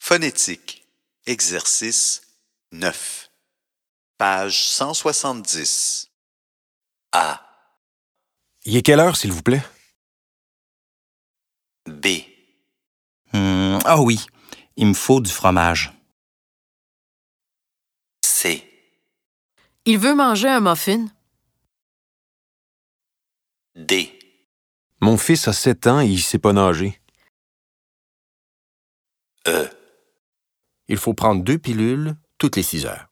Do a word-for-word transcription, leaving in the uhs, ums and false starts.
Phonétique. Exercice neuf. Page cent soixante-dix. A. Il est quelle heure, s'il vous plaît? B. Hum, ah oui, il me faut du fromage. C. Il veut manger un muffin. D. Mon fils a sept ans et il sait pas nager. E. Il faut prendre deux pilules toutes les six heures.